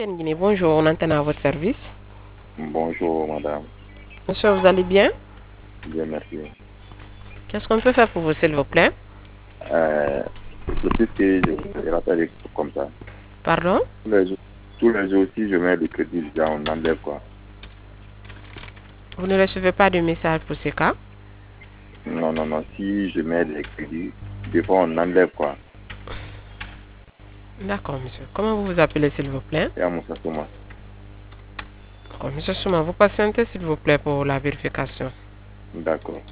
Guinée, bonjour, on entend à votre service. Bonjour madame, Monsieur, vous allez bien? bien merci. Qu'est-ce qu'on peut faire pour vous, s'il vous plaît? Euh, le plus que je rappelle comme ça. Pardon? Tous les jours aussi, je mets le crédit, déjà on enlève quoi. Vous ne recevez pas de message pour ce cas? Non, non, non, si je mets les crédits, des fois on enlève quoi. D'accord, monsieur. Comment vous vous appelez, s'il vous plaît? Et à mon sens, moi. D'accord, monsieur Souma, vous patientez, s'il vous plaît, pour la vérification. D'accord.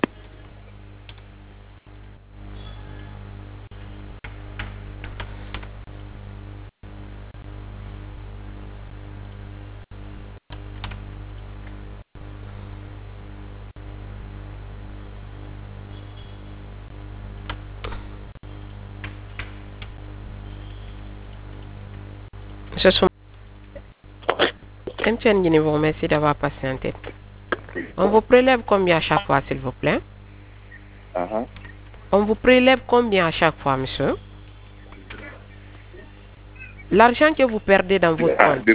Monsieur Souma, MTN Guinée vous remercie d'avoir patienté. On vous prélève combien à chaque fois, s'il vous plaît? Ah, ah. On vous prélève combien à chaque fois, monsieur? L'argent que vous perdez dans votre Ah, compte.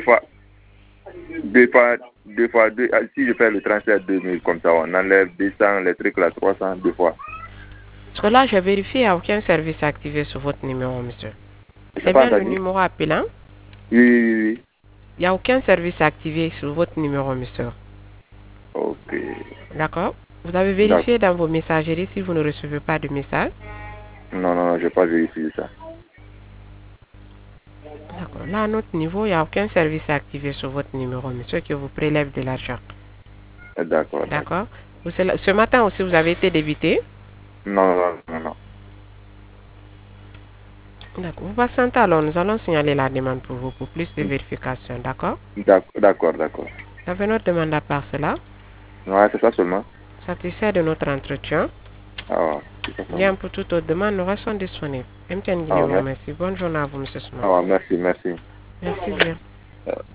si je fais le transfert 2000 comme ça, on enlève 200, les trucs là, 300, deux fois. Parce que là, j'ai vérifié, il n'y a aucun service activé sur votre numéro, monsieur. Je n'ai C'est pas bien le entendu. numéro appelant? Oui, oui, oui. Il n'y a aucun service activé sur votre numéro, monsieur. Ok. D'accord? Vous avez D'accord. vérifié dans vos messageries si vous ne recevez pas de message? Non, non, non, je n'ai pas vérifié ça. D'accord. Là, à notre niveau, il n'y a aucun service activé sur votre numéro, monsieur, qui vous prélève de l'argent. D'accord, d'accord. D'accord? Ce matin aussi, vous avez été débité? Non, non, non, non. D'accord. Vous patientez alors, nous allons signaler la demande pour vous pour plus de vérification. D'accord? D'accord, d'accord, d'accord. Vous avez notre demande à part cela? Ouais, c'est ça seulement. Satisfait de notre entretien? Ah, c'est ça Bien, seulement. pour toute autre demande, nous restons disponibles. MTN Guinée Ah, vous merci. remercie. Bonne journée à vous, monsieur Souma. Ah, merci, merci. Merci bien.